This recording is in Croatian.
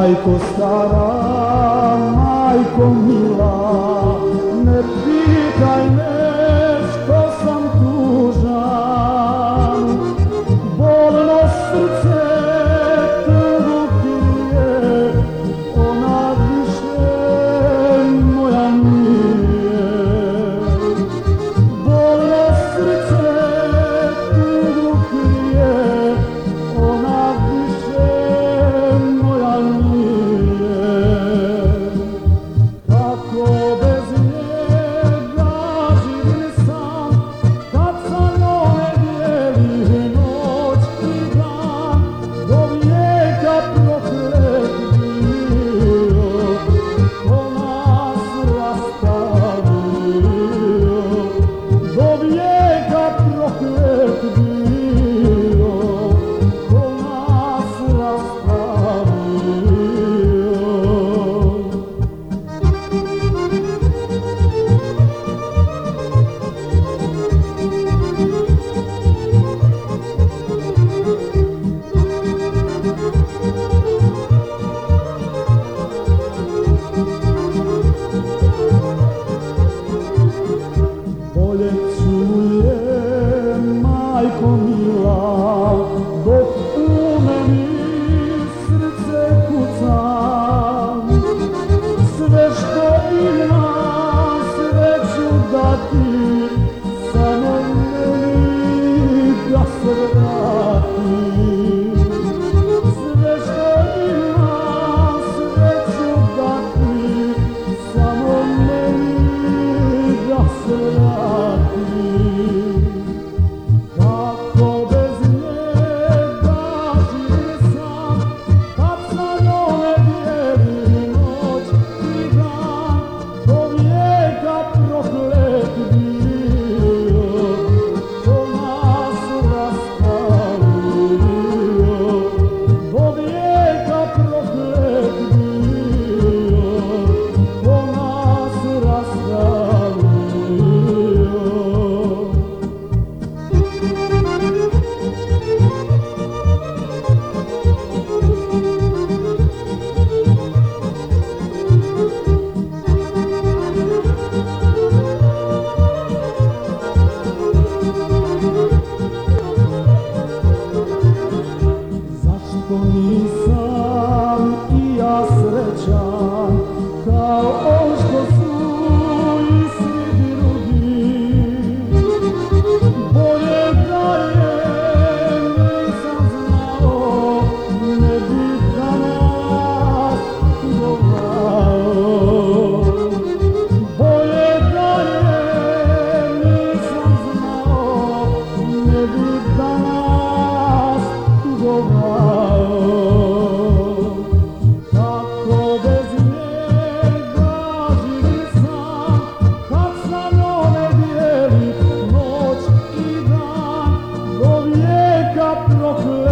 Majko stara, majko mila, ne pitaj me što sam tužan. Bolno srce tugu pije, ona više moja nije. Bolno srce tugu pije, ona više moja nije. Kako bez njega živim sam, kad sa njome dijeli noć i dan, do vijeka proklet bio, ko nas rastavio. Do vijeka proklet bio, ko nas rastavio. Bolje čuje, majko mila, dok u meni srce kuca. Sve što imam, sve ću dati, samo meni da se vrati. Sve što imam, sve ću dati, samo meni da se vrati. Kako bez njega živim sam, kad sa njome dijeli noć i dan, do vijeka proklet bio, ko nas rastavio. Do vijeka proklet bio, ko nas rastavio. Zašto nisam i ja srećan, kao on što su i svi drugi? Bolje da je nisam znao, ne bi danas tugovao. Bolje da je nisam znao, ne bi danas tugovao. Kako bez njega živim sam, kad sa njome dijeli noć i dan, do vijeka proklet